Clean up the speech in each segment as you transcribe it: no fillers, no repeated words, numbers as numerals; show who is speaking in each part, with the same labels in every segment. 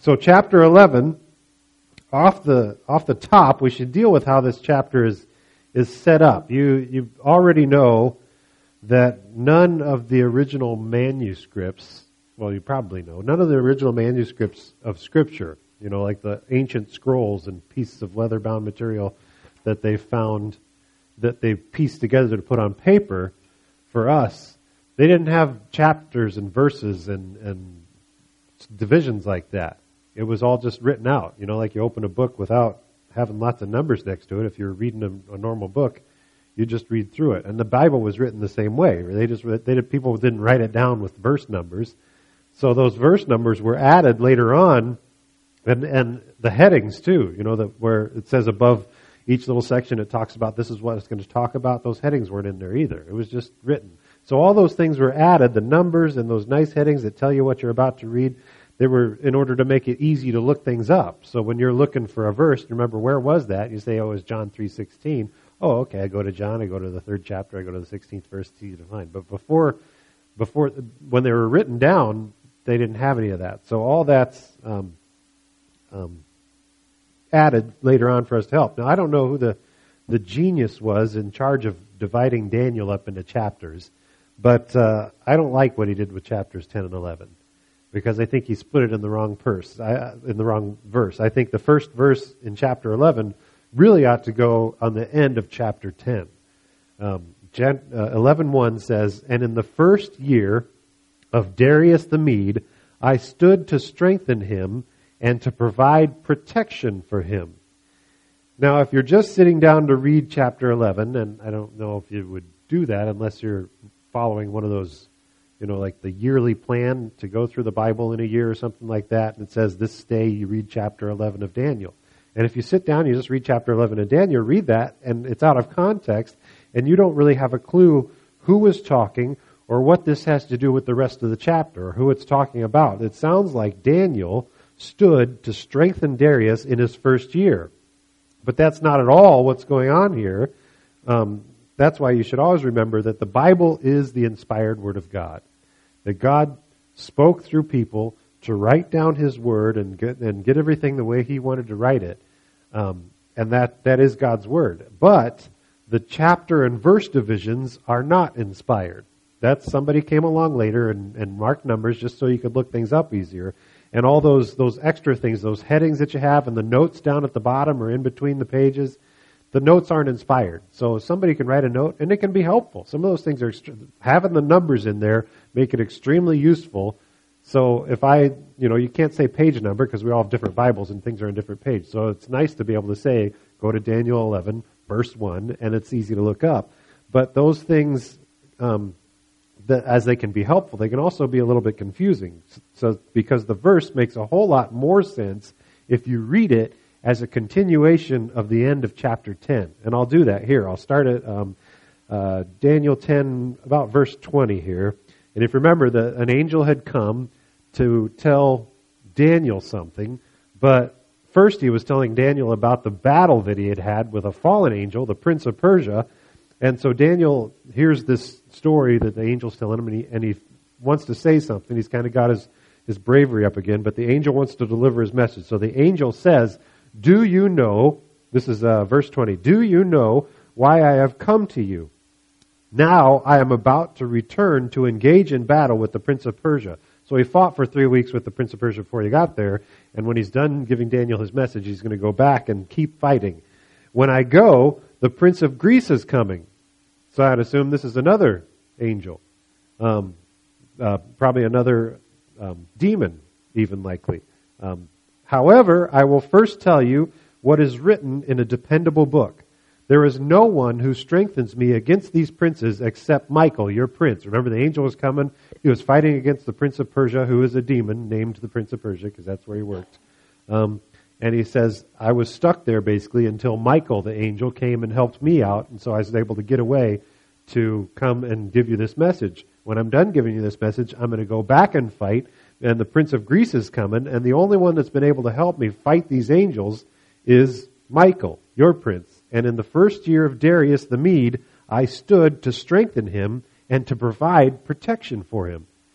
Speaker 1: So chapter 11, off the top, we should deal with how this chapter is set up. You already know that none of the original manuscripts, well, you probably know, none of the original manuscripts of Scripture, like the ancient scrolls and pieces of leather-bound material that they found, that they pieced together to put on paper for us, they didn't have chapters and verses and divisions like that. It was all just written out, like you open a book without having lots of numbers next to it. If you're reading a normal book, you just read through it. And the Bible was written the same way. People didn't write it down with verse numbers. So those verse numbers were added later on, and the headings too, where it says above each little section it talks about this is what it's going to talk about. Those headings weren't in there either. It was just written. So all those things were added, the numbers and those nice headings that tell you what you're about to read. They were in order to make it easy to look things up. So when you're looking for a verse, remember where was that? You say, oh, it was John 3:16. Oh, okay, I go to John, I go to the 3rd chapter, I go to the 16th verse, it's easy to find. But before, when they were written down, they didn't have any of that. So all that's added later on for us to help. Now, I don't know who the genius was in charge of dividing Daniel up into chapters, but I don't like what he did with chapters 10 and 11. Because I think he split it in the wrong verse. I think the first verse in chapter 11 really ought to go on the end of chapter 10. 11:1 says, "And in the first year of Darius the Mede, I stood to strengthen him and to provide protection for him." Now, if you're just sitting down to read chapter 11, and I don't know if you would do that unless you're following one of those like the yearly plan to go through the Bible in a year or something like that. And it says this day you read chapter 11 of Daniel. And if you sit down, you just read chapter 11 of Daniel, read that, and it's out of context, and you don't really have a clue who was talking or what this has to do with the rest of the chapter or who it's talking about. It sounds like Daniel stood to strengthen Darius in his first year. But that's not at all what's going on here. That's why you should always remember that the Bible is the inspired Word of God. That God spoke through people to write down His Word and get everything the way He wanted to write it. And that is God's Word. But the chapter and verse divisions are not inspired. That somebody came along later and marked numbers just so you could look things up easier. And all those extra things, those headings that you have and the notes down at the bottom or in between the pages, the notes aren't inspired. So somebody can write a note and it can be helpful. Some of those things are, having the numbers in there make it extremely useful. So if you can't say page number because we all have different Bibles and things are in different pages. So it's nice to be able to say, go to Daniel 11, verse 1, and it's easy to look up. But those things, as they can be helpful, they can also be a little bit confusing. So because the verse makes a whole lot more sense if you read it as a continuation of the end of chapter 10. And I'll do that here. I'll start at Daniel 10, about verse 20 here. And if you remember, an angel had come to tell Daniel something, but first he was telling Daniel about the battle that he had with a fallen angel, the prince of Persia. And so Daniel hears this story that the angel's telling him, and he wants to say something. He's kind of got his bravery up again, but the angel wants to deliver his message. So the angel says, "Do you know," this is verse 20, "do you know why I have come to you? Now I am about to return to engage in battle with the prince of Persia." So he fought for 3 weeks with the prince of Persia before he got there, and when he's done giving Daniel his message, he's going to go back and keep fighting. "When I go, the prince of Greece is coming." So I'd assume this is another angel. Probably another demon, even likely. "However, I will first tell you what is written in a dependable book. There is no one who strengthens me against these princes except Michael, your prince." Remember, the angel was coming. He was fighting against the prince of Persia, who is a demon named the prince of Persia, because that's where he worked. And he says, I was stuck there basically until Michael, the angel, came and helped me out. And so I was able to get away to come and give you this message. When I'm done giving you this message, I'm going to go back and fight. And the prince of Greece is coming. And the only one that's been able to help me fight these angels is Michael, your prince. And in the first year of Darius the Mede, I stood to strengthen him and to provide protection for him.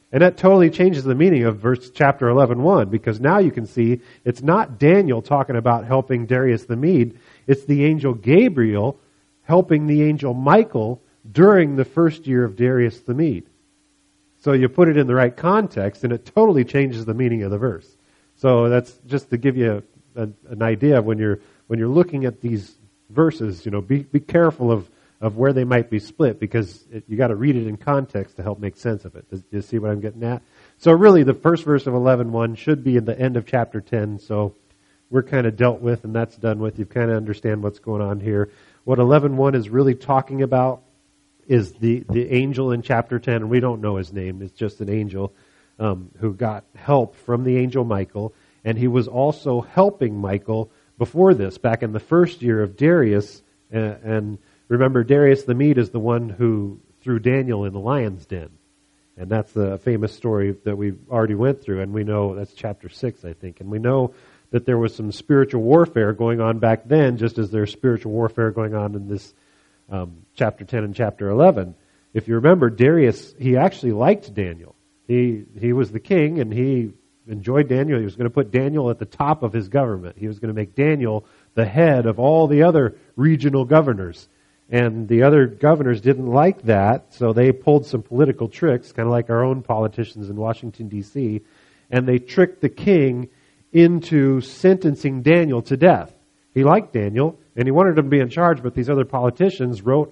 Speaker 1: And that totally changes the meaning of chapter 11:1, because now you can see it's not Daniel talking about helping Darius the Mede. It's the angel Gabriel helping the angel Michael during the first year of Darius the Mede. So you put it in the right context, and it totally changes the meaning of the verse. So that's just to give you an idea of when you're looking at these verses. Be careful of where they might be split, because you got to read it in context to help make sense of it. Do you see what I'm getting at? So really, the first verse of 11:1 should be in the end of chapter 10. So we're kind of dealt with, and that's done with. You kind of understand what's going on here. What 11:1 is really talking about is the angel in chapter 10, and we don't know his name. It's just an angel who got help from the angel Michael, and he was also helping Michael before this, back in the first year of Darius. And remember, Darius the Mede is the one who threw Daniel in the lion's den, and that's the famous story that we already went through, and we know that's chapter 6, I think, and we know that there was some spiritual warfare going on back then, just as there's spiritual warfare going on in this chapter 10 and chapter 11. If you remember, Darius, he actually liked Daniel. He was the king, and he enjoyed Daniel. He was going to put Daniel at the top of his government. He was going to make Daniel the head of all the other regional governors. And the other governors didn't like that, so they pulled some political tricks, kind of like our own politicians in Washington, D.C., and they tricked the king into sentencing Daniel to death. He liked Daniel, and he wanted him to be in charge, but these other politicians wrote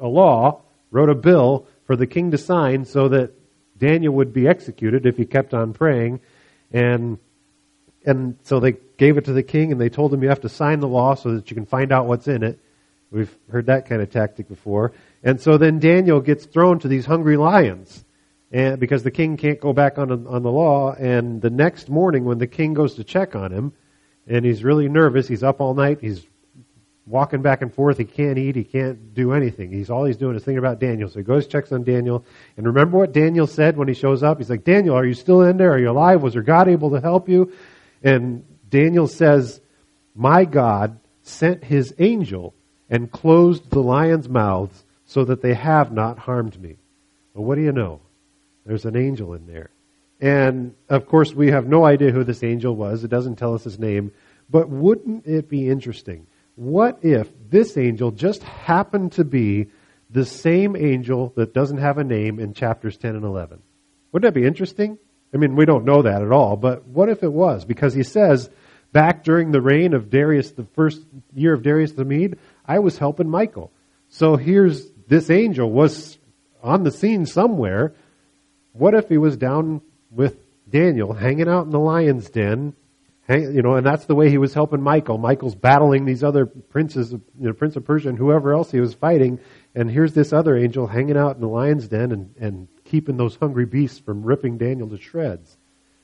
Speaker 1: a bill for the king to sign so that Daniel would be executed if he kept on praying. And so they gave it to the king, and they told him, you have to sign the law so that you can find out what's in it. We've heard that kind of tactic before. And so then Daniel gets thrown to these hungry lions, and because the king can't go back on the law. And the next morning when the king goes to check on him, and he's really nervous, he's up all night, he's walking back and forth, he can't eat, he can't do anything. All he's doing is thinking about Daniel. So he goes, checks on Daniel, and remember what Daniel said when he shows up? He's like, Daniel, are you still in there? Are you alive? Was there God able to help you? And Daniel says, my God sent his angel and closed the lions' mouths so that they have not harmed me. Well, what do you know? There's an angel in there. And, of course, we have no idea who this angel was. It doesn't tell us his name. But wouldn't it be interesting? What if this angel just happened to be the same angel that doesn't have a name in chapters 10 and 11? Wouldn't that be interesting? I mean, we don't know that at all, but what if it was? Because he says, back during the reign of Darius, the first year of Darius the Mede, I was helping Michael. So here's this angel was on the scene somewhere. What if he was down with Daniel, hanging out in the lion's den, and that's the way he was helping Michael. Michael's battling these other princes, Prince of Persia and whoever else he was fighting, and here's this other angel hanging out in the lion's den and keeping those hungry beasts from ripping Daniel to shreds.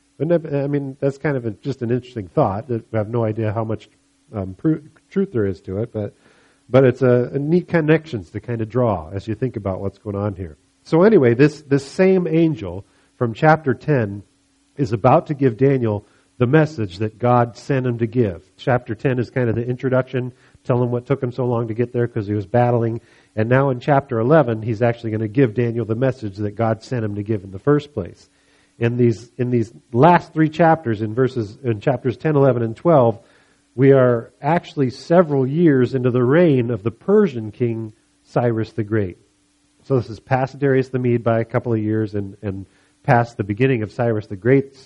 Speaker 1: That's kind of just an interesting thought. We have no idea how much truth there is to it, but it's a neat connections to kind of draw as you think about what's going on here. So anyway, this same angel from chapter 10 is about to give Daniel the message that God sent him to give. Chapter 10 is kind of the introduction, tell him what took him so long to get there because he was battling. And now in chapter 11, he's actually going to give Daniel the message that God sent him to give in the first place. In these last three chapters, in chapters 10, 11, and 12, we are actually several years into the reign of the Persian king Cyrus the Great. So this is past Darius the Mede by a couple of years and past the beginning of Cyrus the Great's.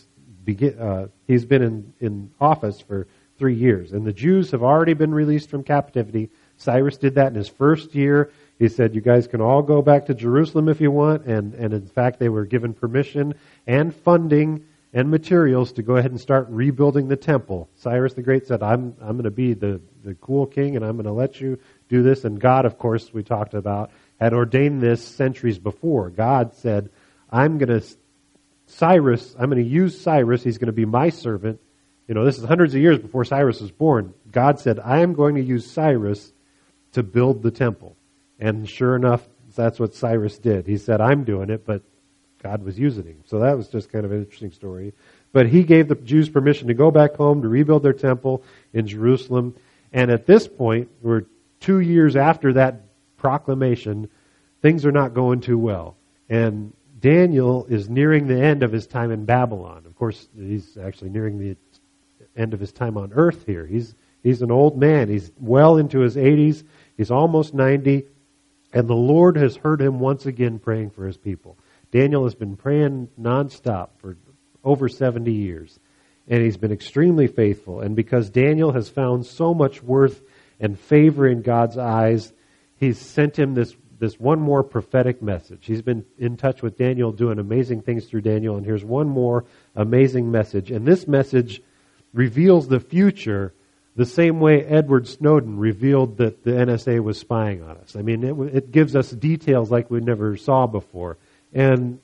Speaker 1: He's been in office for 3 years. And the Jews have already been released from captivity. Cyrus did that in his first year. He said, you guys can all go back to Jerusalem if you want. And in fact, they were given permission and funding and materials to go ahead and start rebuilding the temple. Cyrus the Great said, I'm going to be the cool king, and I'm going to let you do this. And God, of course, we talked about, had ordained this centuries before. God said, I'm going to use Cyrus. He's going to be my servant. This is hundreds of years before Cyrus was born. God said, I am going to use Cyrus to build the temple. And sure enough, that's what Cyrus did. He said, I'm doing it, but God was using him. So that was just kind of an interesting story. But he gave the Jews permission to go back home to rebuild their temple in Jerusalem. And at this point, we're 2 years after that proclamation, things are not going too well. And Daniel is nearing the end of his time in Babylon. Of course, he's actually nearing the end of his time on earth here. He's an old man. He's well into his 80s. He's almost 90. And the Lord has heard him once again praying for his people. Daniel has been praying nonstop for over 70 years. And he's been extremely faithful. And because Daniel has found so much worth and favor in God's eyes, he's sent him this one more prophetic message. He's been in touch with Daniel, doing amazing things through Daniel, and here's one more amazing message. And this message reveals the future the same way Edward Snowden revealed that the NSA was spying on us. I mean, it gives us details like we never saw before. And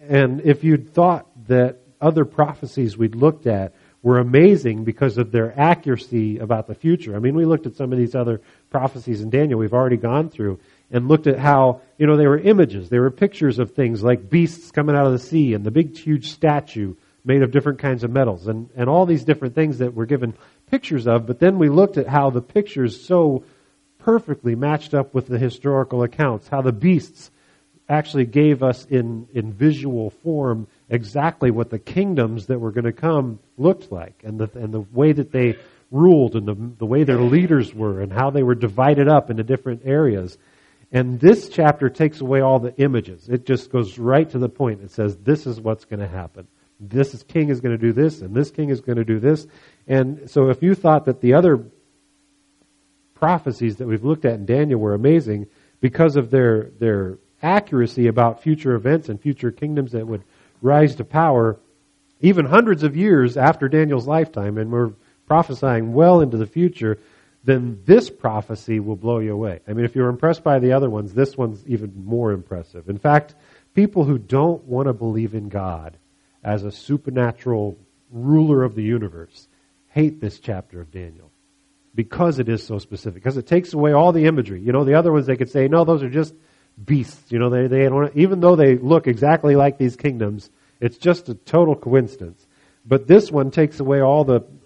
Speaker 1: if you'd thought that other prophecies we'd looked at were amazing because of their accuracy about the future. I mean, we looked at some of these other prophecies in Daniel we've already gone through and looked at how, they were images. They were pictures of things like beasts coming out of the sea and the big, huge statue made of different kinds of metals and all these different things that we're given pictures of. But then we looked at how the pictures so perfectly matched up with the historical accounts, how the beasts actually gave us in visual form exactly what the kingdoms that were going to come looked like, and the way that they ruled, and the way their leaders were, and how they were divided up into different areas. And this chapter takes away all the images. It just goes right to the point. It says, this is what's going to happen. This king is going to do this, and this king is going to do this. And so if you thought that the other prophecies that we've looked at in Daniel were amazing because of their accuracy about future events and future kingdoms that would rise to power, even hundreds of years after Daniel's lifetime, and we're prophesying well into the future, then this prophecy will blow you away. I mean, if you're impressed by the other ones, this one's even more impressive. In fact, people who don't want to believe in God as a supernatural ruler of the universe hate this chapter of Daniel because it is so specific, because it takes away all the imagery. The other ones they could say, no, those are just beasts. They don't, even though they look exactly like these kingdoms, it's just a total coincidence. But this one takes away all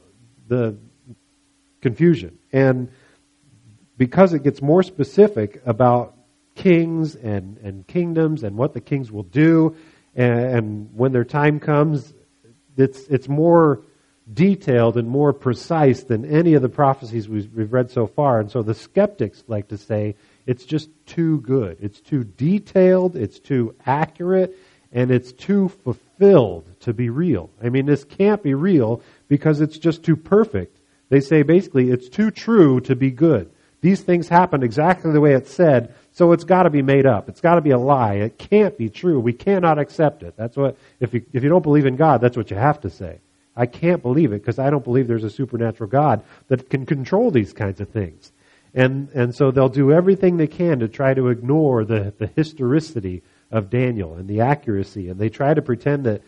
Speaker 1: the confusion. And because it gets more specific about kings and kingdoms and what the kings will do, and when their time comes, it's more detailed and more precise than any of the prophecies we've read so far. And so the skeptics like to say, it's just too good. It's too detailed, it's too accurate, and it's too fulfilled to be real. I mean, this can't be real because it's just too perfect. They say basically it's too true to be good. These things happened exactly the way it said, so it's got to be made up. It's got to be a lie. It can't be true. We cannot accept it. That's what, if you don't believe in God, that's what you have to say. I can't believe it because I don't believe there's a supernatural God that can control these kinds of things. And so they'll do everything they can to try to ignore the historicity of Daniel and the accuracy, and they try to pretend that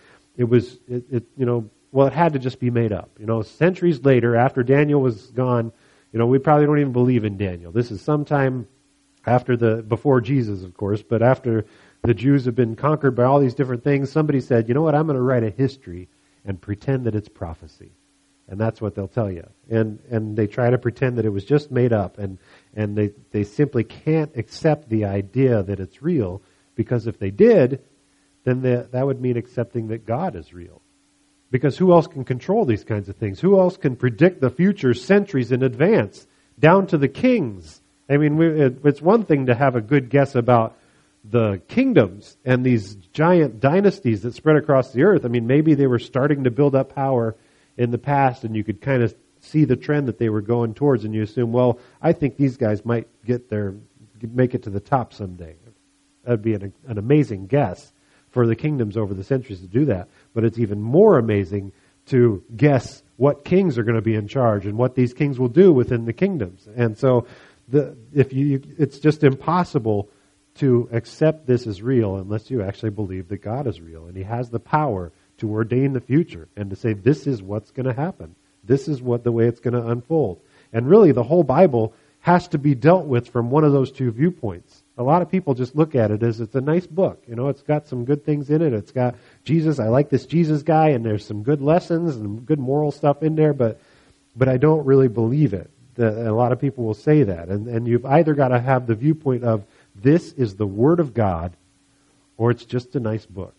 Speaker 1: it had to just be made up. Centuries later, after Daniel was gone, we probably don't even believe in Daniel. This is sometime before Jesus, of course, but after the Jews have been conquered by all these different things, somebody said, you know what, I'm going to write a history and pretend that it's prophecy. And that's what they'll tell you. And they try to pretend that it was just made up. And they simply can't accept the idea that it's real, because if they did, then that would mean accepting that God is real. Because who else can control these kinds of things? Who else can predict the future centuries in advance, down to the kings? I mean, it's one thing to have a good guess about the kingdoms and these giant dynasties that spread across the earth. I mean, maybe they were starting to build up power in the past, and you could kind of see the trend that they were going towards, and you assume, well, I think these guys might make it to the top someday. That'd be an amazing guess for the kingdoms over the centuries to do that. But it's even more amazing to guess what kings are going to be in charge and what these kings will do within the kingdoms. And so it's just impossible to accept this as real unless you actually believe that God is real and He has the power to ordain the future and to say this is what's going to happen. This is the way it's going to unfold. And really the whole Bible has to be dealt with from one of those two viewpoints. A lot of people just look at it as it's a nice book. It's got some good things in it. It's got Jesus. I like this Jesus guy, and there's some good lessons and good moral stuff in there, but I don't really believe it. A lot of people will say that. And you've either got to have the viewpoint of this is the Word of God, or it's just a nice book.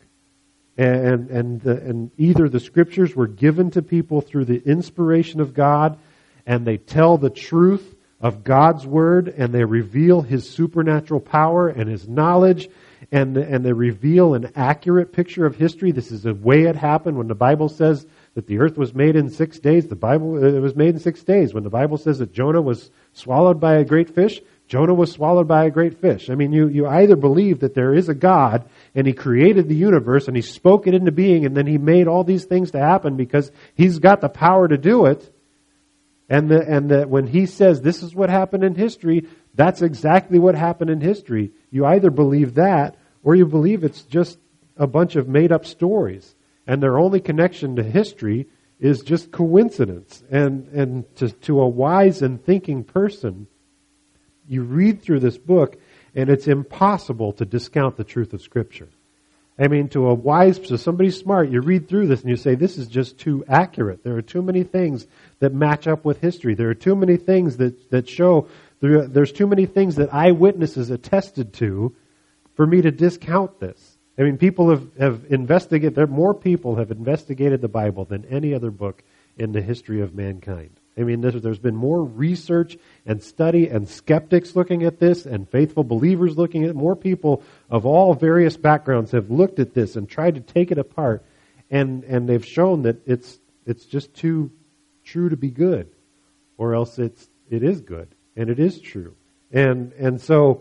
Speaker 1: And either the Scriptures were given to people through the inspiration of God, and they tell the truth of God's Word, and they reveal His supernatural power and His knowledge, and they reveal an accurate picture of history. This is the way it happened. When the Bible says that the earth was made in 6 days, it was made in 6 days. When the Bible says that Jonah was swallowed by a great fish, Jonah was swallowed by a great fish. I mean, you either believe that there is a God, and He created the universe, and He spoke it into being, and then He made all these things to happen because He's got the power to do it, and that when He says this is what happened in history, that's exactly what happened in history. You either believe that, or you believe it's just a bunch of made-up stories, and their only connection to history is just coincidence. And to a wise and thinking person, you read through this book, and it's impossible to discount the truth of Scripture. I mean, to somebody smart, you read through this and you say, this is just too accurate. There are too many things that match up with history. There are too many things that show, there's too many things that eyewitnesses attested to for me to discount this. I mean, people have investigated, more people have investigated the Bible than any other book in the history of mankind. I mean, there's been more research and study and skeptics looking at this and faithful believers looking at it. More people of all various backgrounds have looked at this and tried to take it apart, and they've shown that it's just too true to be good, or else it is good and it is true. And so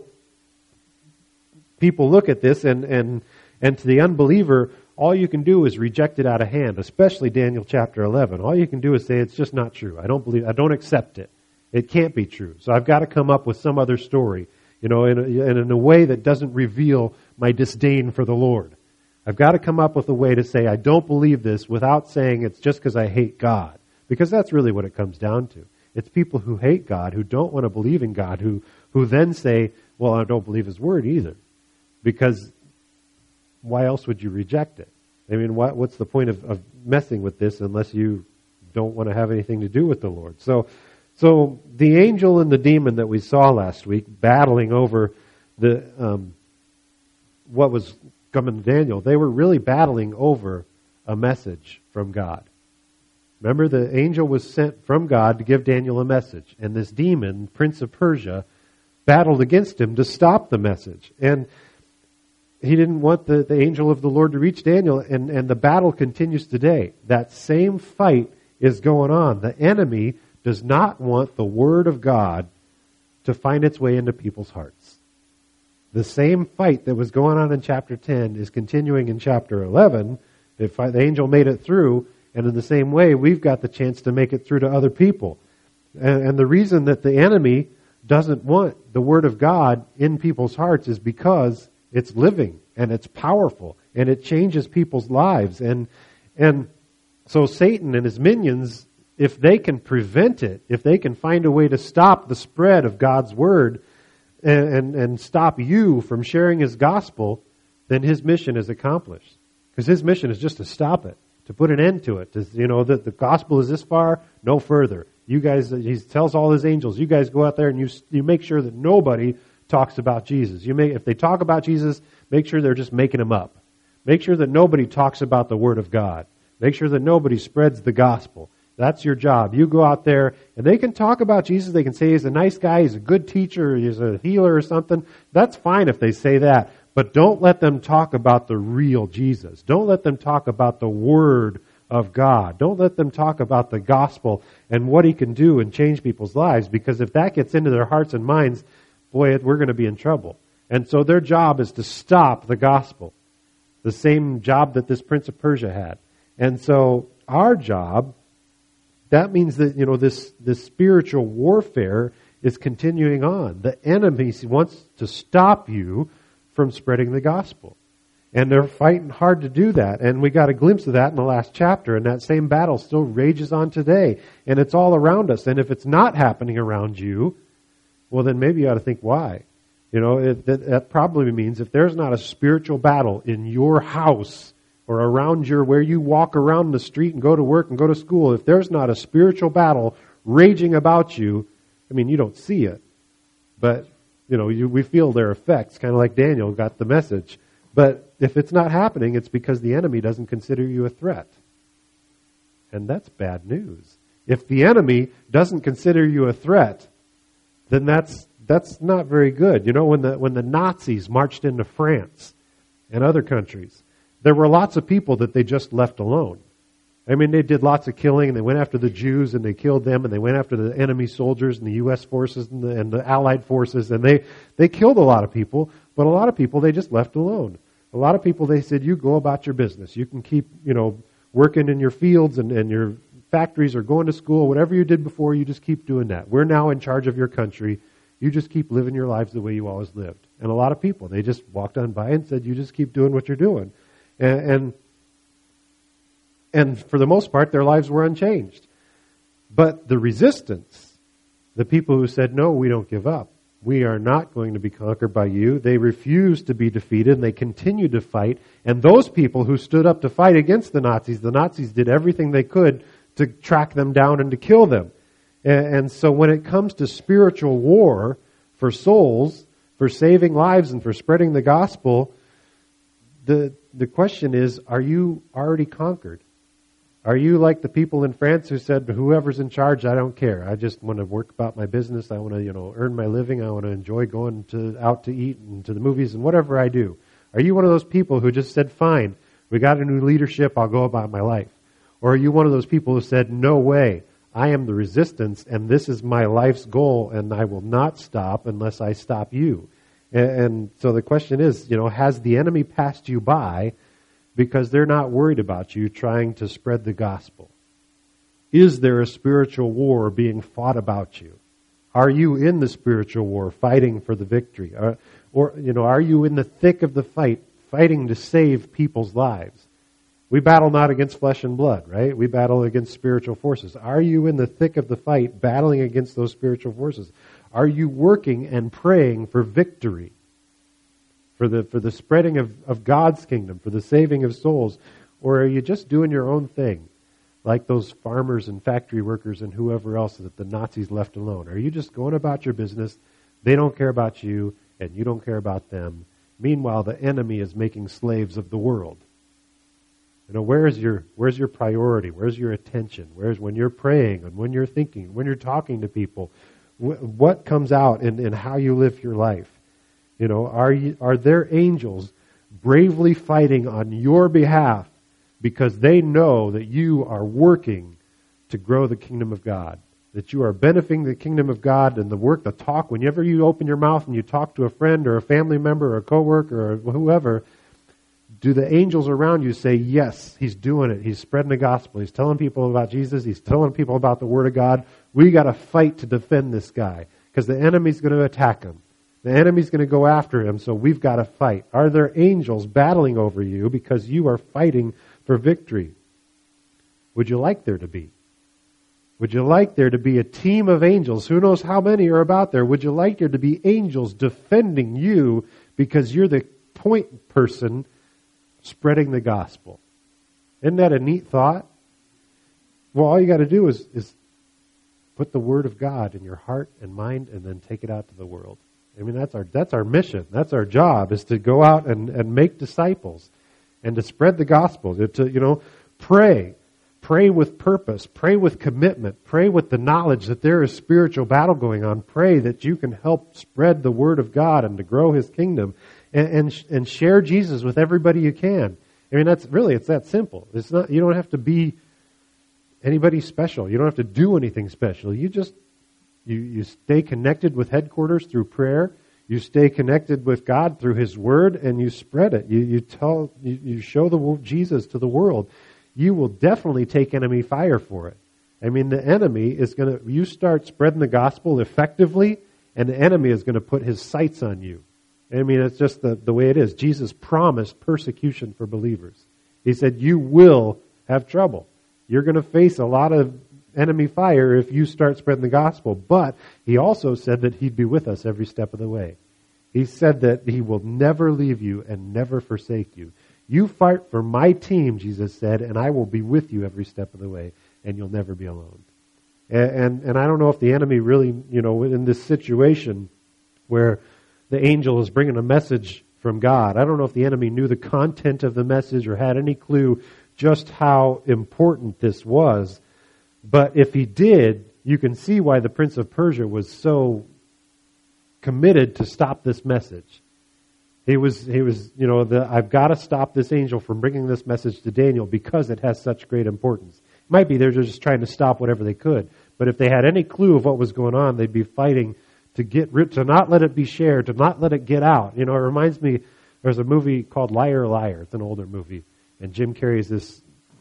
Speaker 1: people look at this, and to the unbeliever, all you can do is reject it out of hand, especially Daniel chapter 11. All you can do is say, it's just not true. I don't accept it. It can't be true. So I've got to come up with some other story, in a way that doesn't reveal my disdain for the Lord. I've got to come up with a way to say, I don't believe this, without saying it's just because I hate God. Because that's really what it comes down to. It's people who hate God, who don't want to believe in God, who then say, well, I don't believe His Word either. Because why else would you reject it? I mean, what's the point of messing with this unless you don't want to have anything to do with the Lord? So the angel and the demon that we saw last week battling over what was coming to Daniel, they were really battling over a message from God. Remember, the angel was sent from God to give Daniel a message, and this demon, Prince of Persia, battled against him to stop the message. And he didn't want the angel of the Lord to reach Daniel, and the battle continues today. That same fight is going on. The enemy does not want the Word of God to find its way into people's hearts. The same fight that was going on in chapter 10 is continuing in chapter 11. The angel made it through, and in the same way, we've got the chance to make it through to other people. And the reason that the enemy doesn't want the Word of God in people's hearts is because it's living, and it's powerful, and it changes people's lives. And so Satan and his minions, if they can prevent it, if they can find a way to stop the spread of God's Word and stop you from sharing His gospel, then his mission is accomplished. Because his mission is just to stop it, to put an end to it. That the gospel is this far, no further. You guys, he tells all his angels, you guys go out there and you make sure that nobody talks about Jesus. If they talk about Jesus, make sure they're just making him up. Make sure that nobody talks about the Word of God. Make sure that nobody spreads the gospel. That's your job. You go out there, and they can talk about Jesus. They can say he's a nice guy, he's a good teacher, he's a healer or something. That's fine if they say that. But don't let them talk about the real Jesus. Don't let them talk about the Word of God. Don't let them talk about the gospel and what He can do and change people's lives. Because if that gets into their hearts and minds, boy, we're going to be in trouble. And so their job is to stop the gospel. The same job that this Prince of Persia had. And so our job, that means that, this spiritual warfare is continuing on. The enemy wants to stop you from spreading the gospel. And they're fighting hard to do that. And we got a glimpse of that in the last chapter. And that same battle still rages on today. And it's all around us. And if it's not happening around you, well, then maybe you ought to think why. That probably means if there's not a spiritual battle in your house or around where you walk around the street and go to work and go to school, if there's not a spiritual battle raging about you, you don't see it. But, we feel their effects, kind of like Daniel got the message. But if it's not happening, it's because the enemy doesn't consider you a threat. And that's bad news. If the enemy doesn't consider you a threat, then that's not very good. You know, when the Nazis marched into France and other countries, there were lots of people that they just left alone. I mean, they did lots of killing, and they went after the Jews, and they killed them, and they went after the enemy soldiers and the U.S. forces and the Allied forces, and they killed a lot of people, but a lot of people they just left alone. A lot of people, they said, you go about your business. You can keep, working in your fields and your factories or going to school. Whatever you did before, you just keep doing that. We're now in charge of your country. You just keep living your lives the way you always lived. And a lot of people, they just walked on by and said, you just keep doing what you're doing. And for the most part, their lives were unchanged. But the resistance, the people who said, no, we don't give up. We are not going to be conquered by you. They refused to be defeated, and they continued to fight. And those people who stood up to fight against the Nazis did everything they could to track them down and to kill them. And so when it comes to spiritual war for souls, for saving lives and for spreading the gospel, the question is, are you already conquered? Are you like the people in France who said, whoever's in charge, I don't care. I just want to work about my business. I want to, earn my living. I want to enjoy going out to eat and to the movies and whatever I do. Are you one of those people who just said, fine, we got a new leadership, I'll go about my life? Or are you one of those people who said, no way, I am the resistance and this is my life's goal and I will not stop unless I stop you? And so the question is, has the enemy passed you by because they're not worried about you trying to spread the gospel? Is there a spiritual war being fought about you? Are you in the spiritual war fighting for the victory? Or are you in the thick of the fight, fighting to save people's lives? We battle not against flesh and blood, right? We battle against spiritual forces. Are you in the thick of the fight, battling against those spiritual forces? Are you working and praying for victory? For the spreading of God's kingdom, for the saving of souls? Or are you just doing your own thing, like those farmers and factory workers and whoever else that the Nazis left alone? Are you just going about your business? They don't care about you, and you don't care about them. Meanwhile, the enemy is making slaves of the world. Where's your priority? Where's your attention? Where's when you're praying and when you're thinking, when you're talking to people? What comes out in how you live your life? Are there angels bravely fighting on your behalf because they know that you are working to grow the kingdom of God, that you are benefiting the kingdom of God and the talk, whenever you open your mouth and you talk to a friend or a family member or a coworker or whoever, do the angels around you say, yes, he's doing it. He's spreading the gospel. He's telling people about Jesus. He's telling people about the Word of God. We got to fight to defend this guy because the enemy's going to attack him. The enemy's going to go after him, so we've got to fight. Are there angels battling over you because you are fighting for victory? Would you like there to be? Would you like there to be a team of angels? Who knows how many are about there? Would you like there to be angels defending you because you're the point person spreading the gospel? Isn't that a neat thought? Well, all you got to do is put the Word of God in your heart and mind and then take it out to the world. I mean, that's our mission. That's our job, is to go out and make disciples and to spread the gospel. To pray. Pray with purpose. Pray with commitment. Pray with the knowledge that there is spiritual battle going on. Pray that you can help spread the Word of God and to grow His kingdom and share Jesus with everybody you can. I mean, it's that simple. It's not, you don't have to be anybody special. You don't have to do anything special. You just You stay connected with headquarters through prayer. You stay connected with God through His Word, and you spread it. You show Jesus to the world. You will definitely take enemy fire for it. I mean, the enemy is you start spreading the gospel effectively, and the enemy is going to put his sights on you. I mean, it's just the way it is. Jesus promised persecution for believers. He said, you will have trouble. You're going to face a lot of enemy fire if you start spreading the gospel. But He also said that He'd be with us every step of the way. He said that He will never leave you and never forsake you. You fight for my team, Jesus said, and I will be with you every step of the way, and you'll never be alone. And I don't know if the enemy really, in this situation where the angel is bringing a message from God. I don't know if the enemy knew the content of the message or had any clue just how important this was. But if he did, you can see why the Prince of Persia was so committed to stop this message. He was, I've got to stop this angel from bringing this message to Daniel because it has such great importance. It might be they're just trying to stop whatever they could. But if they had any clue of what was going on, they'd be fighting to not let it be shared, to not let it get out. It reminds me, there's a movie called Liar, Liar. It's an older movie. And Jim Carrey is this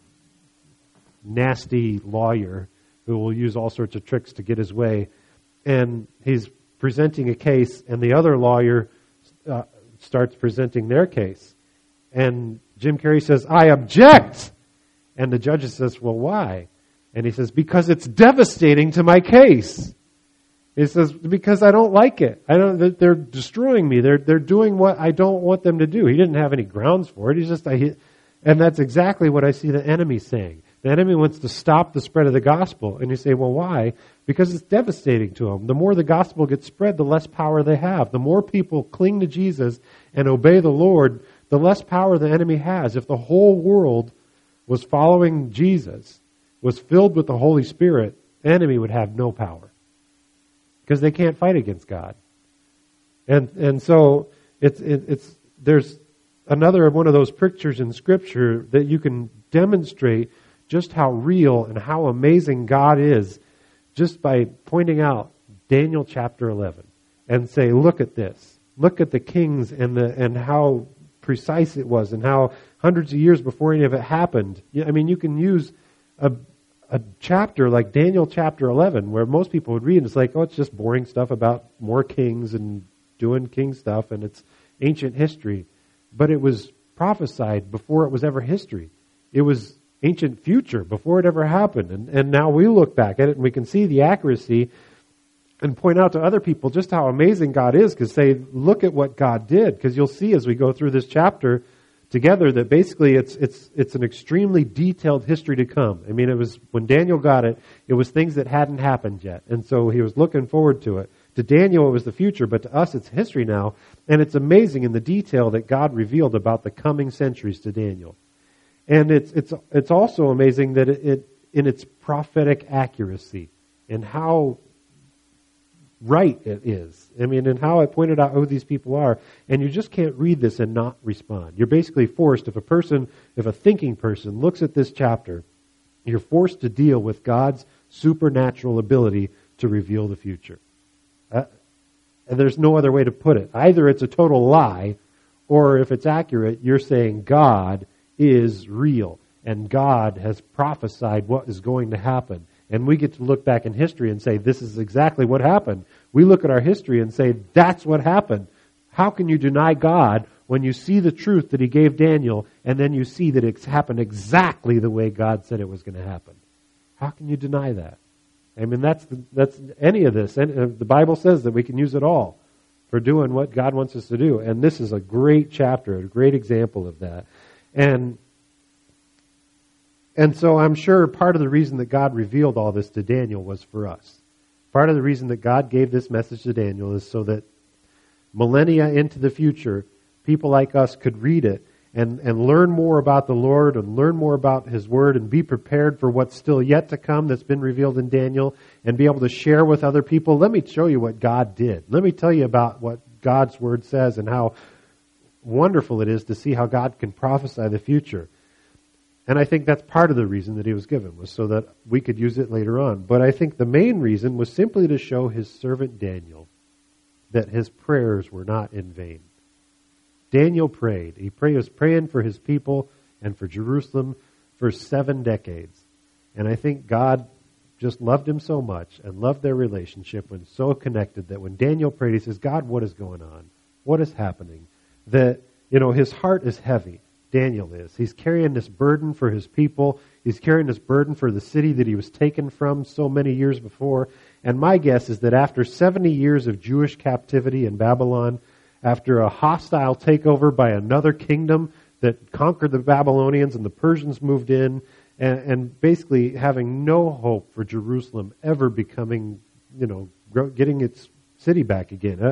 Speaker 1: nasty lawyer who will use all sorts of tricks to get his way. And he's presenting a case, and the other lawyer starts presenting their case. And Jim Carrey says, "I object!" And the judge says, "Well, why?" And he says, "Because it's devastating to my case." He says, "Because I don't like it. They're destroying me. They're doing what I don't want them to do." He didn't have any grounds for it. And that's exactly what I see the enemy saying. The enemy wants to stop the spread of the gospel. And you say, well, why? Because it's devastating to them. The more the gospel gets spread, the less power they have. The more people cling to Jesus and obey the Lord, the less power the enemy has. If the whole world was following Jesus, was filled with the Holy Spirit, the enemy would have no power. Because they can't fight against God. And so there's another one of those pictures in Scripture that you can demonstrate just how real and how amazing God is just by pointing out Daniel chapter 11 and say, look at this. Look at the kings and how precise it was and how hundreds of years before any of it happened. I mean, you can use a chapter like Daniel chapter 11 where most people would read and it's like, oh, it's just boring stuff about more kings and doing king stuff and it's ancient history. But it was prophesied before it was ever history. It was ancient future before it ever happened. And now we look back at it and we can see the accuracy and point out to other people just how amazing God is, because say, look at what God did. Because you'll see as we go through this chapter together that basically it's an extremely detailed history to come. I mean, it was when Daniel got it, it was things that hadn't happened yet. And so he was looking forward to it. To Daniel, it was the future, but to us, it's history now. And it's amazing in the detail that God revealed about the coming centuries to Daniel. And it's also amazing that it in its prophetic accuracy and how right it is. I mean, and how I pointed out who these people are. And you just can't read this and not respond. You're basically forced, if a thinking person looks at this chapter, you're forced to deal with God's supernatural ability to reveal the future. And there's no other way to put it. Either it's a total lie, or if it's accurate, you're saying God is real, and God has prophesied what is going to happen. And we get to look back in history and say, this is exactly what happened. We look at our history and say, that's what happened. How can you deny God when you see the truth that He gave Daniel, and then you see that it's happened exactly the way God said it was going to happen? How can you deny that? I mean, that's any of this. And the Bible says that we can use it all for doing what God wants us to do. And this is a great chapter, a great example of that. And so I'm sure part of the reason that God revealed all this to Daniel was for us. Part of the reason that God gave this message to Daniel is so that millennia into the future, people like us could read it and learn more about the Lord and learn more about His Word and be prepared for what's still yet to come that's been revealed in Daniel and be able to share with other people. Let me show you what God did. Let me tell you about what God's Word says and how wonderful it is to see how God can prophesy the future. And I think that's part of the reason that He was given, was so that we could use it later on. But I think the main reason was simply to show His servant Daniel that his prayers were not in vain. Daniel prayed. He was praying for his people and for Jerusalem for 7 decades. And I think God just loved him so much and loved their relationship and so connected that when Daniel prayed, he says, God, what is going on? What is happening? That, his heart is heavy. Daniel is. He's carrying this burden for his people. He's carrying this burden for the city that he was taken from so many years before. And my guess is that after 70 years of Jewish captivity in Babylon, after a hostile takeover by another kingdom that conquered the Babylonians and the Persians moved in, and basically having no hope for Jerusalem ever becoming, getting its city back again.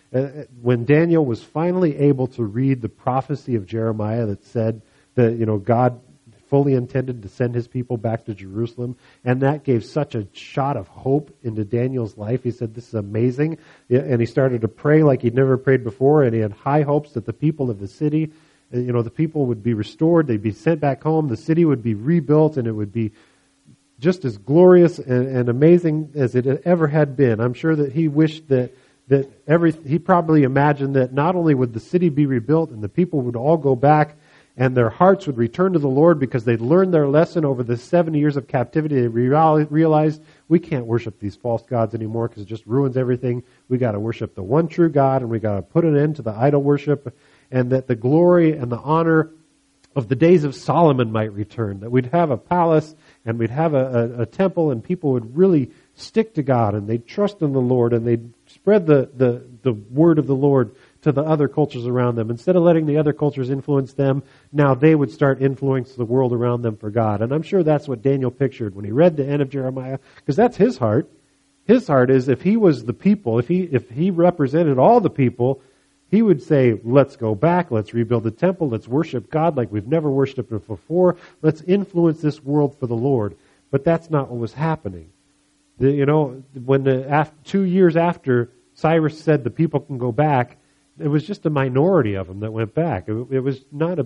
Speaker 1: When Daniel was finally able to read the prophecy of Jeremiah that said that, God fully intended to send his people back to Jerusalem, and that gave such a shot of hope into Daniel's life. He said, this is amazing, and he started to pray like he'd never prayed before, and he had high hopes that the people of the city, the people would be restored, they'd be sent back home, the city would be rebuilt, and it would be just as glorious and amazing as it ever had been. I'm sure that he wished he probably imagined that not only would the city be rebuilt and the people would all go back and their hearts would return to the Lord because they'd learned their lesson over the 70 years of captivity. They realized we can't worship these false gods anymore because it just ruins everything. We got to worship the one true God, and we got to put an end to the idol worship, and that the glory and the honor of the days of Solomon might return, that we'd have a palace and we'd have a temple, and people would really stick to God, and they'd trust in the Lord, and they'd spread the word of the Lord to the other cultures around them. Instead of letting the other cultures influence them, now they would start influencing the world around them for God. And I'm sure that's what Daniel pictured when he read the end of Jeremiah, because that's his heart. His heart is, if he was the people, if he represented all the people, he would say, let's go back, let's rebuild the temple, let's worship God like we've never worshipped Him before, let's influence this world for the Lord. But that's not what was happening. When 2 years after Cyrus said the people can go back, it was just a minority of them that went back. It was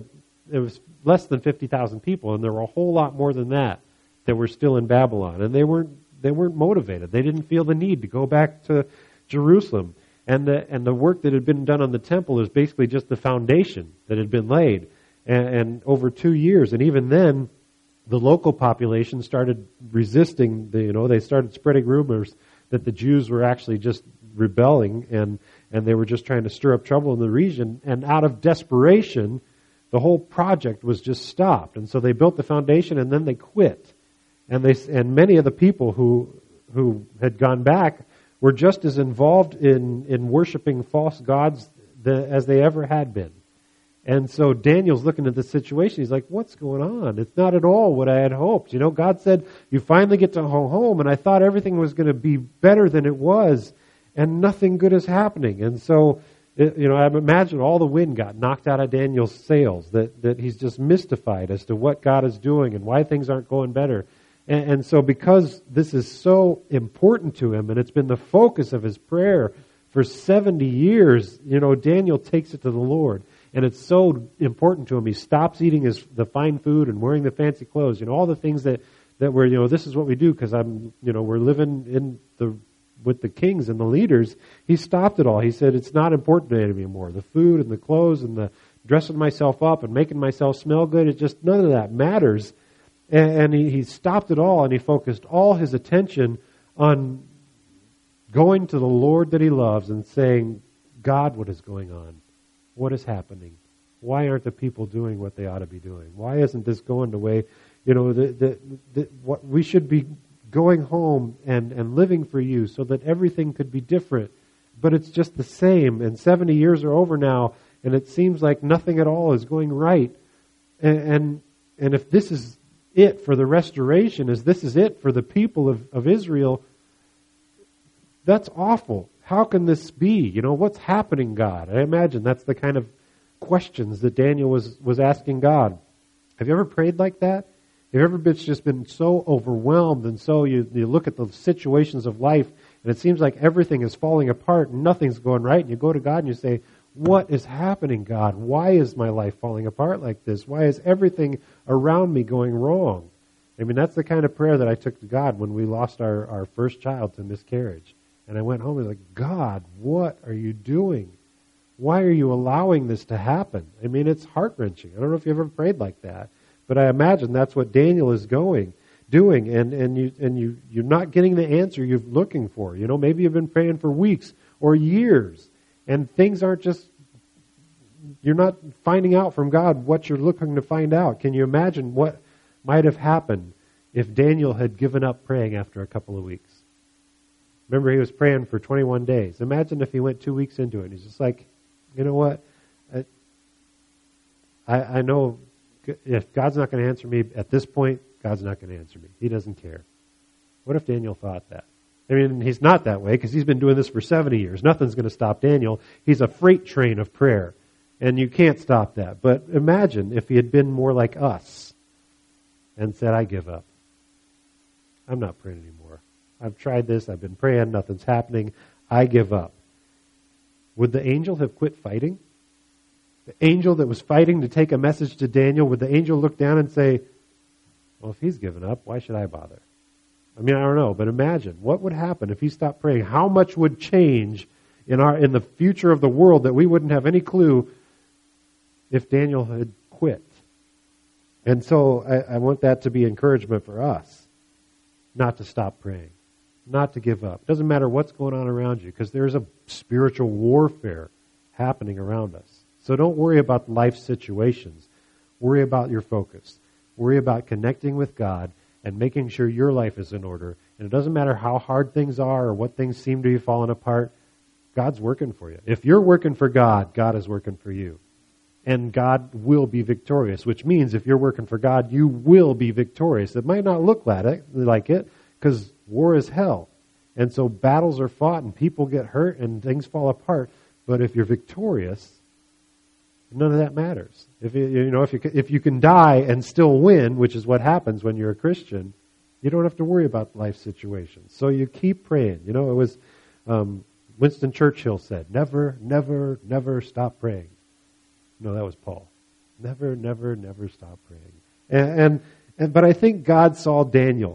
Speaker 1: less than 50,000 people, and there were a whole lot more than that were still in Babylon, and they weren't motivated. They didn't feel the need to go back to Jerusalem. And the work that had been done on the temple is basically just the foundation that had been laid, and over 2 years, and even then, the local population started resisting. They started spreading rumors that the Jews were actually just rebelling, and they were just trying to stir up trouble in the region. And out of desperation, the whole project was just stopped. And so they built the foundation, and then they quit. And many of the people who had gone back were just as involved in worshiping false gods as they ever had been. And so Daniel's looking at the situation. He's like, what's going on? It's not at all what I had hoped. God said, you finally get to go home, and I thought everything was going to be better than it was, and nothing good is happening. And so, I imagine all the wind got knocked out of Daniel's sails, that he's just mystified as to what God is doing and why things aren't going better. And so because this is so important to him, and it's been the focus of his prayer for 70 years, Daniel takes it to the Lord. And it's so important to him. He stops eating the fine food and wearing the fancy clothes. All the things that were, this is what we do because we're living with the kings and the leaders. He stopped it all. He said, it's not important to me anymore. The food and the clothes and the dressing myself up and making myself smell good, it just, none of that matters. And he stopped it all, and he focused all his attention on going to the Lord that he loves and saying, God, what is going on? What is happening? Why aren't the people doing what they ought to be doing? Why isn't this going the way, what we should be going home and living for you so that everything could be different, but it's just the same, and 70 years are over now, and it seems like nothing at all is going right. And if this is it for the restoration, as this is it for the people of Israel, that's awful. How can this be? What's happening, God? I imagine that's the kind of questions that Daniel was asking God. Have you ever prayed like that? Have you ever just been so overwhelmed, and so you look at the situations of life, and it seems like everything is falling apart and nothing's going right, and you go to God and you say, what is happening, God? Why is my life falling apart like this? Why is everything around me going wrong? That's the kind of prayer that I took to God when we lost our first child to miscarriage. And I went home and was like, God, what are you doing? Why are you allowing this to happen? It's heart-wrenching. I don't know if you've ever prayed like that, but I imagine that's what Daniel is doing, and you're not getting the answer you're looking for. Maybe you've been praying for weeks or years, and things aren't just, you're not finding out from God what you're looking to find out. Can you imagine what might have happened if Daniel had given up praying after a couple of weeks? Remember, he was praying for 21 days. Imagine if he went 2 weeks into it. And he's just like, you know what? I know if God's not going to answer me at this point, God's not going to answer me. He doesn't care. What if Daniel thought that? I mean, he's not that way because he's been doing this for 70 years. Nothing's going to stop Daniel. He's a freight train of prayer, and you can't stop that. But imagine if he had been more like us and said, I give up. I'm not praying anymore. I've tried this. I've been praying. Nothing's happening. I give up. Would the angel have quit fighting? The angel that was fighting to take a message to Daniel, would the angel look down and say, well, if he's given up, why should I bother? I mean, I don't know, but imagine what would happen if he stopped praying. How much would change in the future of the world that we wouldn't have any clue if Daniel had quit? And so I want that to be encouragement for us, not to stop praying, not to give up. It doesn't matter what's going on around you, because there's a spiritual warfare happening around us. So don't worry about life situations. Worry about your focus. Worry about connecting with God and making sure your life is in order. And it doesn't matter how hard things are or what things seem to be falling apart. God's working for you. If you're working for God, God is working for you. And God will be victorious, which means if you're working for God, you will be victorious. It might not look like it, because war is hell. And so battles are fought and people get hurt and things fall apart. But if you're victorious, none of that matters. If you can die and still win, which is what happens when you're a Christian, you don't have to worry about life situations. So you keep praying. It was Winston Churchill said, never, never, never stop praying. No, that was Paul. Never, never, never stop praying. But I think God saw Daniel.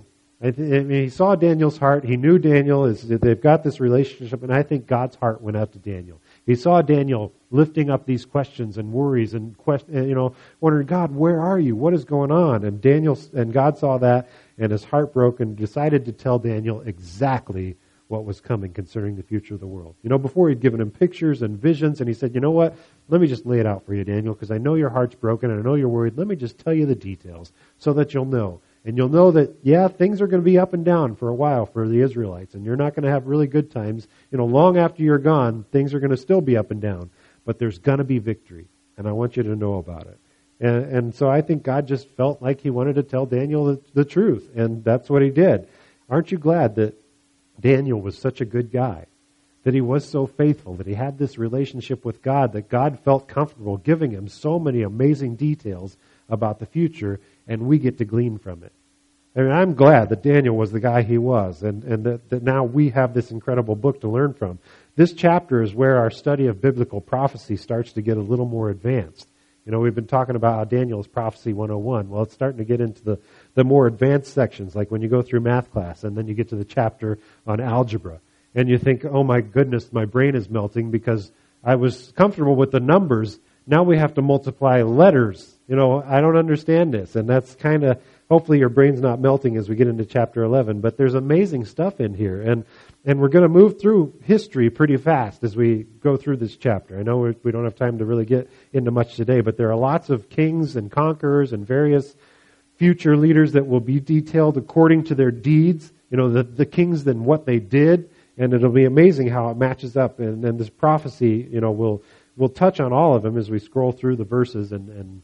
Speaker 1: He saw Daniel's heart. He knew Daniel. They've got this relationship, and I think God's heart went out to Daniel. He saw Daniel lifting up these questions and worries and wondering, God, where are you? What is going on? And God saw that, and his heart broke and decided to tell Daniel exactly what was coming concerning the future of the world. Before he'd given him pictures and visions, and he said, you know what? Let me just lay it out for you, Daniel, because I know your heart's broken and I know you're worried. Let me just tell you the details so that you'll know. And you'll know that, things are going to be up and down for a while for the Israelites, and you're not going to have really good times. Long after you're gone, things are going to still be up and down, but there's going to be victory, and I want you to know about it. And so I think God just felt like he wanted to tell Daniel the truth, and that's what he did. Aren't you glad that Daniel was such a good guy, that he was so faithful, that he had this relationship with God, that God felt comfortable giving him so many amazing details about the future, and we get to glean from it. I mean, I'm glad that Daniel was the guy he was, and that now we have this incredible book to learn from. This chapter is where our study of biblical prophecy starts to get a little more advanced. We've been talking about how Daniel is Prophecy 101. Well, it's starting to get into the more advanced sections, like when you go through math class, and then you get to the chapter on algebra. And you think, oh my goodness, my brain is melting because I was comfortable with the numbers. Now we have to multiply letters. I don't understand this. And that's kind of, hopefully your brain's not melting as we get into chapter 11. But there's amazing stuff in here. And we're going to move through history pretty fast as we go through this chapter. I know we don't have time to really get into much today, but there are lots of kings and conquerors and various future leaders that will be detailed according to their deeds. The kings and what they did. And it'll be amazing how it matches up. And this prophecy, we'll touch on all of them as we scroll through the verses and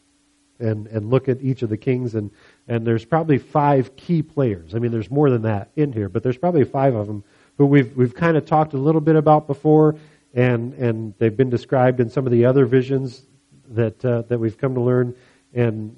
Speaker 1: look at each of the kings. And there's probably 5 key players. I mean, there's more than that in here, but there's probably 5 of them who we've kind of talked a little bit about before, and they've been described in some of the other visions that we've come to learn. And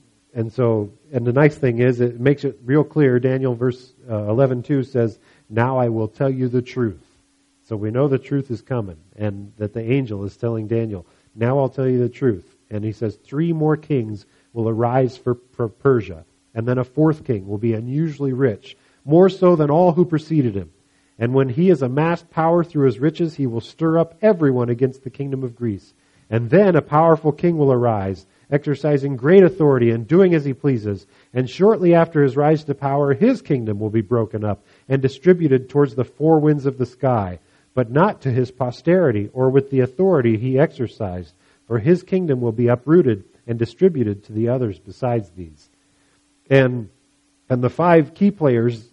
Speaker 1: the nice thing is, it makes it real clear. Daniel verse 11:2 says, "Now I will tell you the truth." So we know the truth is coming, and that the angel is telling Daniel, "Now I'll tell you the truth." And he says 3 more kings will arise for Persia, and then a 4th king will be unusually rich, more so than all who preceded him. And when he has amassed power through his riches, he will stir up everyone against the kingdom of Greece. And then a powerful king will arise, exercising great authority and doing as he pleases. And shortly after his rise to power, his kingdom will be broken up and distributed towards the 4 winds of the sky, but not to his posterity or with the authority he exercised, for his kingdom will be uprooted and distributed to the others besides these. And the 5 key players,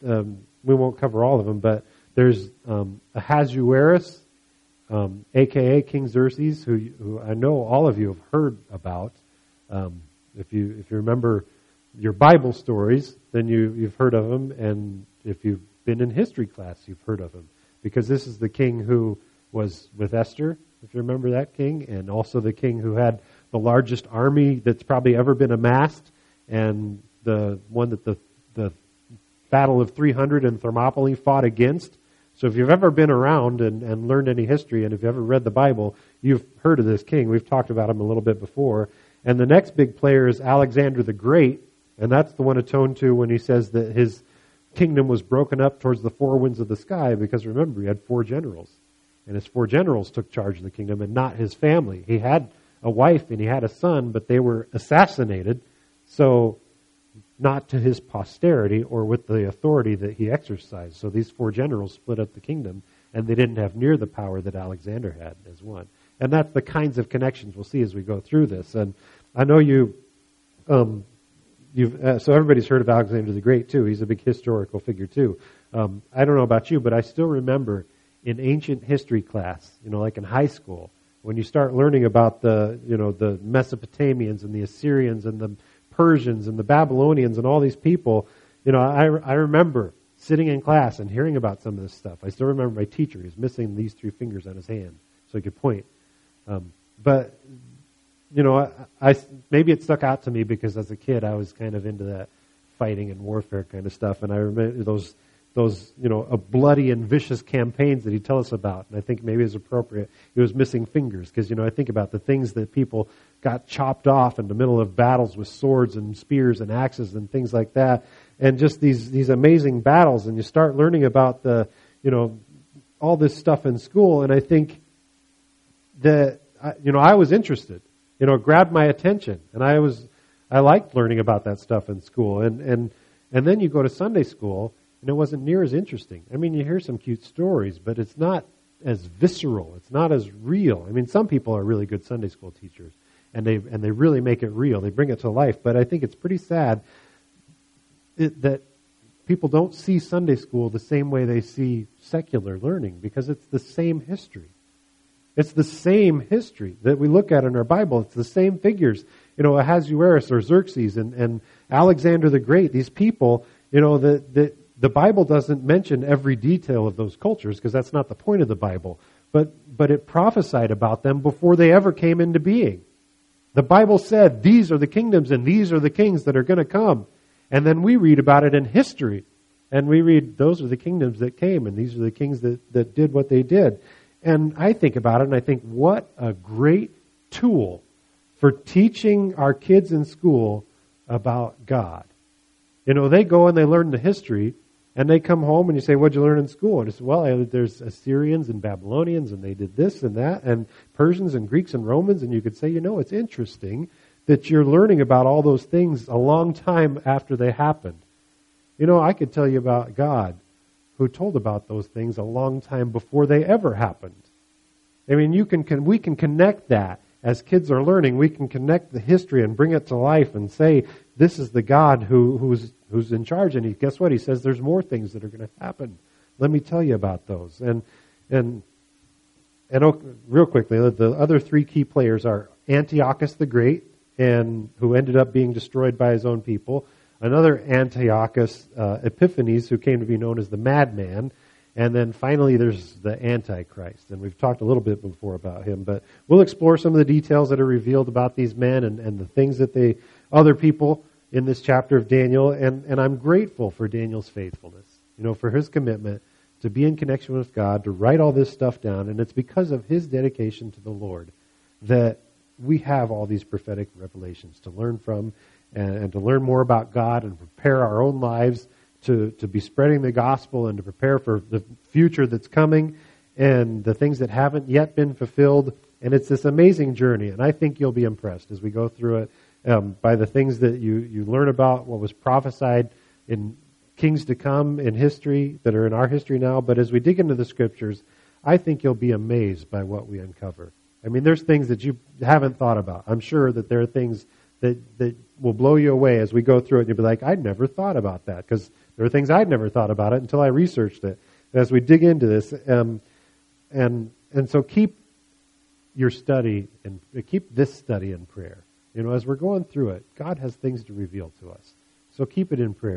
Speaker 1: we won't cover all of them, but there's Ahasuerus, a.k.a. King Xerxes, who I know all of you have heard about. If you remember your Bible stories, then you've heard of him, and if you've been in history class, you've heard of him. Because this is the king who was with Esther, if you remember that king, and also the king who had the largest army that's probably ever been amassed, and the one that the Battle of 300 in Thermopylae fought against. So if you've ever been around and learned any history, and if you've ever read the Bible, you've heard of this king. We've talked about him a little bit before. And the next big player is Alexander the Great, and that's the one atoned to when he says that his kingdom was broken up towards the four winds of the sky, because remember, he had 4 generals. And his 4 generals took charge of the kingdom and not his family. He had a wife and he had a son, but they were assassinated. So not to his posterity or with the authority that he exercised. So these 4 generals split up the kingdom, and they didn't have near the power that Alexander had as one. And that's the kinds of connections we'll see as we go through this. And I know so everybody's heard of Alexander the Great too. He's a big historical figure too. I don't know about you, but I still remember in ancient history class, like in high school, when you start learning about the Mesopotamians and the Assyrians and the Persians and the Babylonians and all these people, I remember sitting in class and hearing about some of this stuff. I still remember my teacher. He was missing these 3 fingers on his hand so he could point. But maybe it stuck out to me because as a kid I was kind of into that fighting and warfare kind of stuff, and I remember those bloody and vicious campaigns that he'd tell us about. And I think maybe it's appropriate. He was missing fingers because, I think about the things that people got chopped off in the middle of battles with swords and spears and axes and things like that. And just these amazing battles. And you start learning about all this stuff in school. And I think that, I was interested. It grabbed my attention. And I liked learning about that stuff in school. And then you go to Sunday school, and it wasn't near as interesting. I mean, you hear some cute stories, but it's not as visceral. It's not as real. I mean, some people are really good Sunday school teachers, and they really make it real. They bring it to life. But I think it's pretty sad that people don't see Sunday school the same way they see secular learning, because it's the same history. It's the same history that we look at in our Bible. It's the same figures. Ahasuerus or Xerxes and Alexander the Great. These people, that the Bible doesn't mention every detail of those cultures, because that's not the point of the Bible. But it prophesied about them before they ever came into being. The Bible said, these are the kingdoms and these are the kings that are going to come. And then we read about it in history. And we read, those are the kingdoms that came, and these are the kings that did what they did. And I think about it, and I think, what a great tool for teaching our kids in school about God. They go and they learn the history, and they come home and you say, what'd you learn in school? And it's, there's Assyrians and Babylonians, and they did this and that, and Persians and Greeks and Romans, and you could say, it's interesting that you're learning about all those things a long time after they happened. I could tell you about God who told about those things a long time before they ever happened. I mean, we can connect that. As kids are learning, we can connect the history and bring it to life and say, this is the God who's in charge. And guess what? He says there's more things that are going to happen. Let me tell you about those. And real quickly, the other 3 key players are Antiochus the Great, and who ended up being destroyed by his own people. Another Antiochus Epiphanes, who came to be known as the Madman. And then finally there's the Antichrist. And we've talked a little bit before about him, but we'll explore some of the details that are revealed about these men and the things that other people in this chapter of Daniel. And I'm grateful for Daniel's faithfulness, for his commitment to be in connection with God, to write all this stuff down. And it's because of his dedication to the Lord that we have all these prophetic revelations to learn from and to learn more about God and prepare our own lives to be spreading the gospel and to prepare for the future that's coming and the things that haven't yet been fulfilled. And it's this amazing journey, and I think you'll be impressed as we go through it by the things that you learn about what was prophesied in kings to come in history that are in our history now. But as we dig into the scriptures, I think you'll be amazed by what we uncover. I mean, there's things that you haven't thought about. I'm sure that there are things that will blow you away as we go through it, and you'll be like, I'd never thought about that, because there are things I'd never thought about it until I researched it. As we dig into this, and so keep your study and keep this study in prayer. As we're going through it, God has things to reveal to us. So keep it in prayer.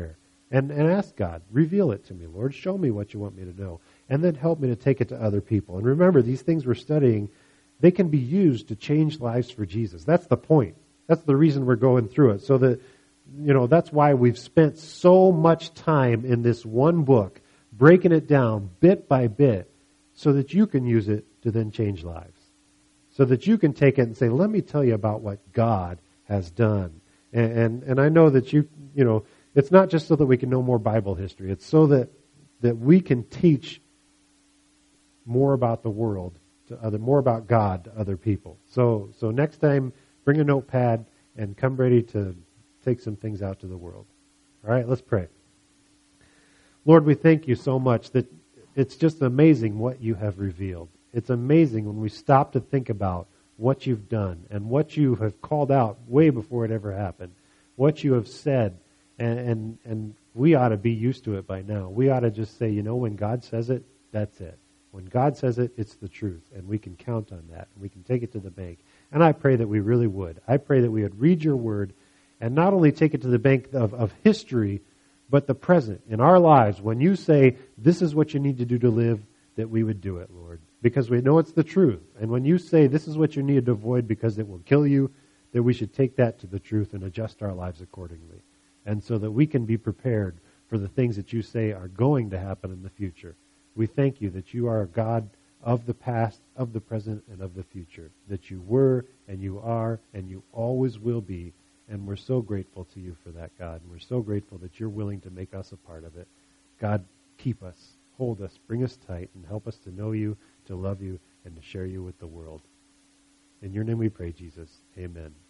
Speaker 1: And ask God, reveal it to me, Lord. Show me what you want me to know. And then help me to take it to other people. And remember, these things we're studying, they can be used to change lives for Jesus. That's the point. That's the reason we're going through it. So that, that's why we've spent so much time in this one book, breaking it down bit by bit, so that you can use it to then change lives. So that you can take it and say, let me tell you about what God has done. And I know that it's not just so that we can know more Bible history. It's so that we can teach more about the world more about God to other people. So next time, bring a notepad and come ready to take some things out to the world. All right, let's pray. Lord, we thank you so much that it's just amazing what you have revealed. It's amazing when we stop to think about what you've done and what you have called out way before it ever happened, what you have said, and we ought to be used to it by now. We ought to just say, when God says it, that's it. When God says it, it's the truth, and we can count on that, and we can take it to the bank. And I pray that we really would. I pray that we would read your word and not only take it to the bank of history, but the present in our lives. When you say, this is what you need to do to live, that we would do it, Lord, because we know it's the truth. And when you say, this is what you need to avoid because it will kill you, that we should take that to the truth and adjust our lives accordingly. And so that we can be prepared for the things that you say are going to happen in the future. We thank you that you are a God of the past, of the present, and of the future. That you were, and you are, and you always will be. And we're so grateful to you for that, God. And we're so grateful that you're willing to make us a part of it. God, keep us, hold us, bring us tight, and help us to know you, to love you, and to share you with the world. In your name we pray, Jesus. Amen.